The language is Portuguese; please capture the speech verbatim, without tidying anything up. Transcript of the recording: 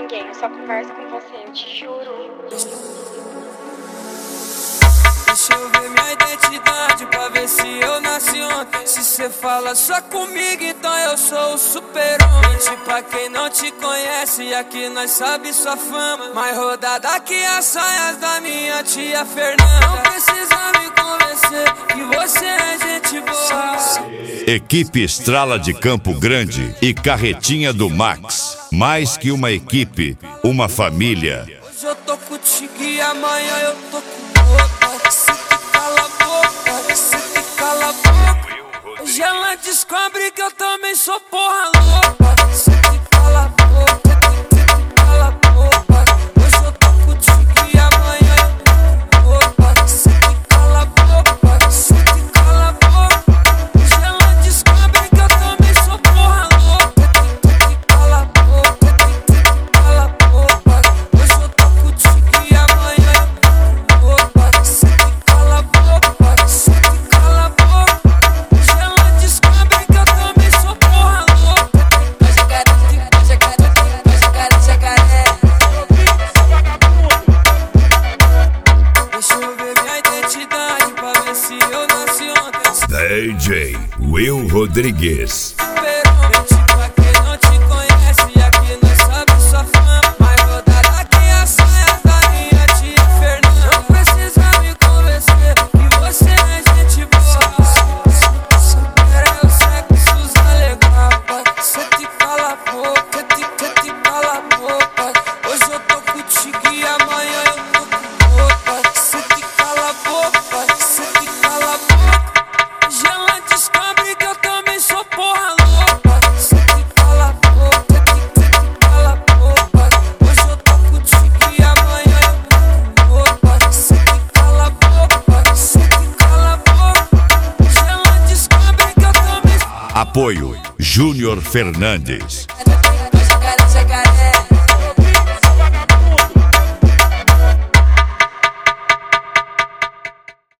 ninguém, eu só converso com você, eu te juro. Deixa eu ver minha identidade pra ver se eu nasci ontem. Se cê fala só comigo, então eu sou o super-homem. Mente pra quem não te conhece, aqui nós sabe sua fama. Mais rodada que as saias da minha tia Fernanda. Não precisa me convencer que você é gente boa. Equipe Estrala de Campo Grande e Carretinha do Max. Mais que uma equipe, uma família. Hoje eu tô contigo e amanhã eu tô com outra. Se te cala a boca, se te cala a boca. Hoje ela descobre que eu também sou porra louca. Se te cala a boca, se te cala a boca. Hoje eu tô contigo e amanhã eu tô com outra. Se te cala a boca, se te cala a boca. Hoje ela descobre que eu também sou porra louca. Se te cala a boca, se te cala a boca. Hoje eu tô contigo e amanhã eu tô com outra. Se te cala a boca, se te cala a boca. Hoje ela descobre que eu também sou porra louca. Jacaré, jacaré, jacaré, jacaré. Deixa eu ver minha identidade pra ver se eu nasci ontem. D J Will Rodrigues. Mente pra quem não te conhece, aqui nós sabe sua fama. Mais rodada que as saias da minha tia Fernanda. Não precisa me convencer que você é gente boa. Supera o sexo, é legal. Cê te cala a boca, te, te, te cala a boca. Hoje eu tô contigo e amanhã eu tô com outra. Cê te cala a boca, cê te cala a boca. Hoje ela descobre que eu também sou porra louca. Cê te cala a boca, te, te, te cala a boca. Hoje eu tô contigo e amanhã eu tô com outra. Cê te cala a boca, cê te cala a boca. Hoje ela descobre que eu também sou. Apoio Júnior Fernandes.